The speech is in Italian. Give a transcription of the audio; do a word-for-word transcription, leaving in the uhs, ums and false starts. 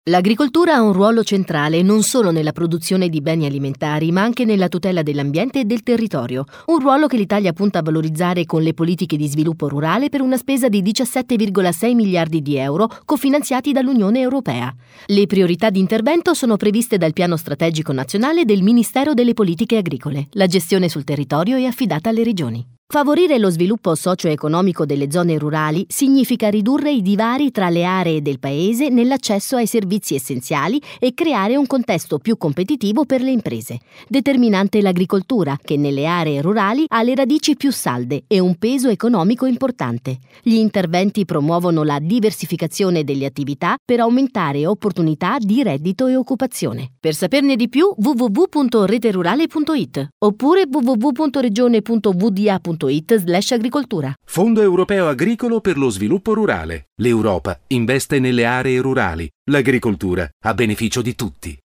L'agricoltura ha un ruolo centrale non solo nella produzione di beni alimentari, ma anche nella tutela dell'ambiente e del territorio. Un ruolo che l'Italia punta a valorizzare con le politiche di sviluppo rurale per una spesa di diciassette virgola sei miliardi di euro cofinanziati dall'Unione Europea. Le priorità di intervento sono previste dal Piano Strategico Nazionale del Ministero delle Politiche Agricole. La gestione sul territorio è affidata alle regioni. Favorire lo sviluppo socio-economico delle zone rurali significa ridurre i divari tra le aree del paese nell'accesso ai servizi essenziali e creare un contesto più competitivo per le imprese. Determinante l'agricoltura, che nelle aree rurali ha le radici più salde e un peso economico importante. Gli interventi promuovono la diversificazione delle attività per aumentare opportunità di reddito e occupazione. Per saperne di più w w w punto reterurale punto i t oppure w w w punto regione punto v d a punto it slash agricoltura. Fondo Europeo Agricolo per lo Sviluppo Rurale. L'Europa investe nelle aree rurali. L'agricoltura a beneficio di tutti.